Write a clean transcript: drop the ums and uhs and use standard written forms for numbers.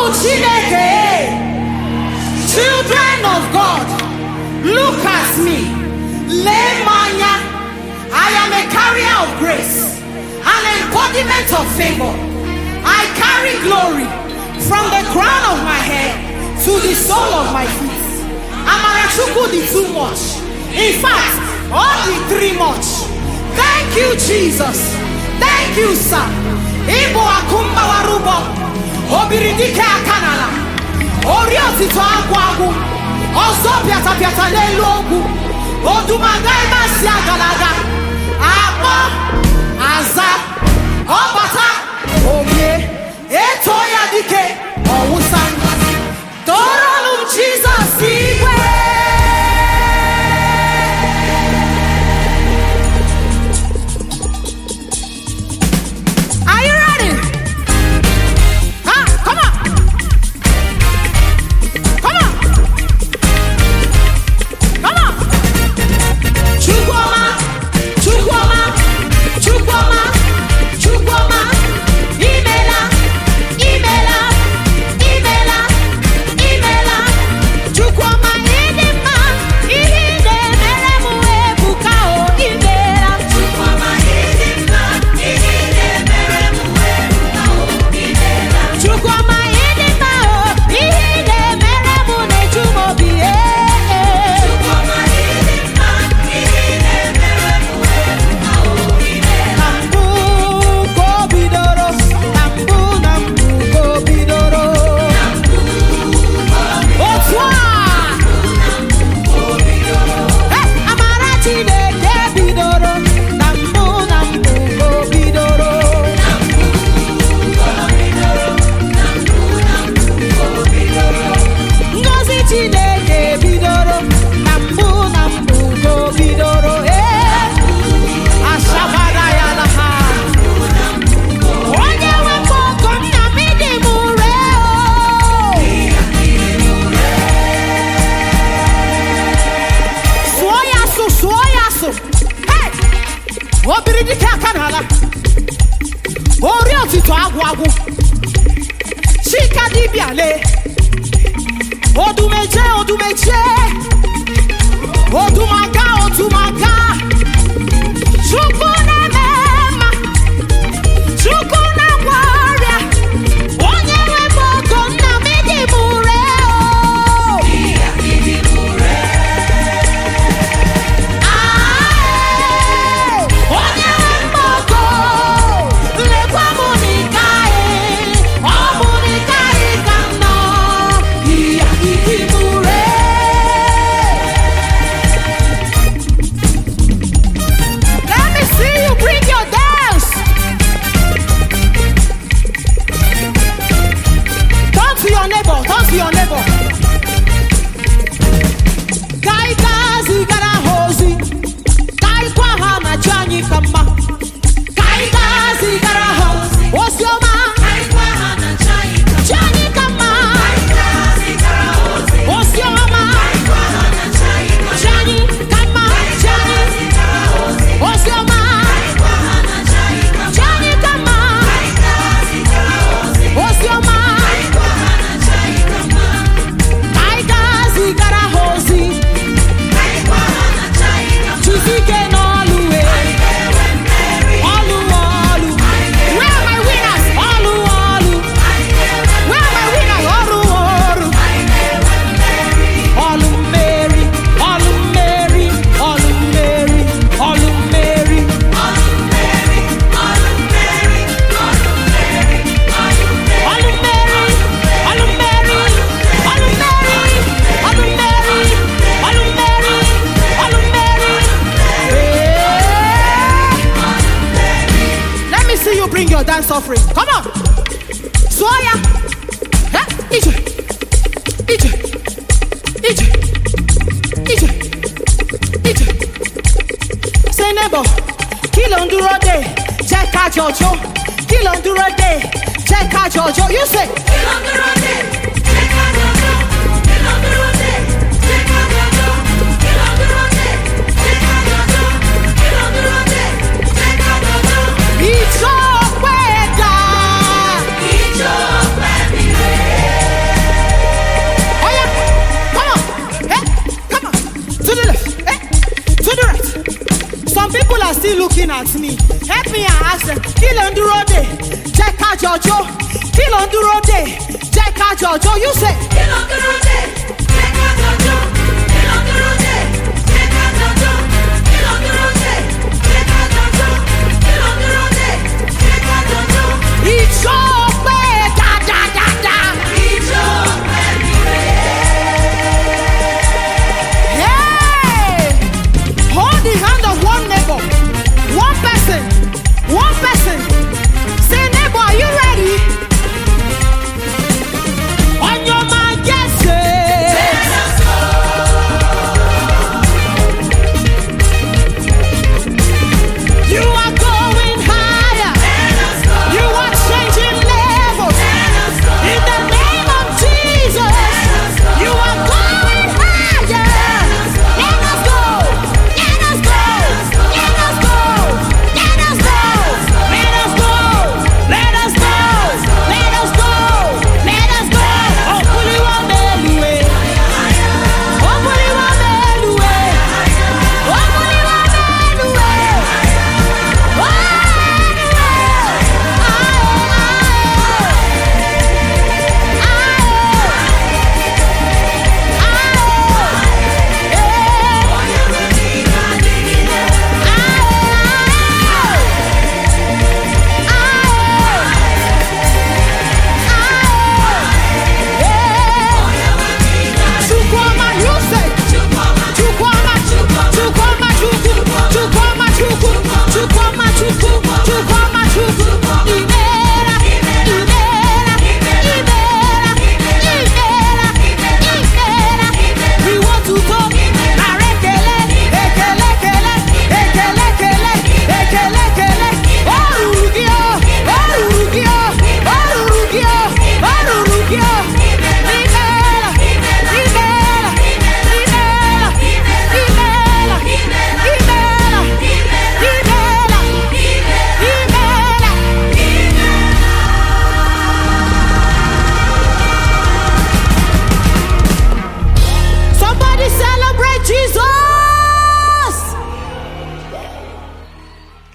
Children of God, look at me. Lemanya, I am a carrier of grace, an embodiment of favor. I carry glory from the crown of my head to the sole of my feet. Amarachuku the too much. In fact, all the three much. Thank you, Jesus. Thank you, sir. Ibo akumba warubo. Obiridike akanala. Orioti to agwagu. Ozo piata piata lelu ogu. Odumangai masi agalaga. Abo. Aza. Obata. Obie. Etoya dike. Owusan. Torolum Jesus igwe. Offering. Come on. Soya. Ije. Say neighbor, kill on the road day. Check out Jojo. Kill on the road day. Check out Jojo. You say. Kill on the road day. Check out Jojo. Kill on the road day. Check out Jojo. Kill on the road day. Check out Jojo. Kill on the road day. Check out Jojo. It's all. It's your baby. still looking at me. Help me and ask them. Kill on the road day. Check out Jojo. Kill on the road day. Check out Jojo. You say. Kill on the road day.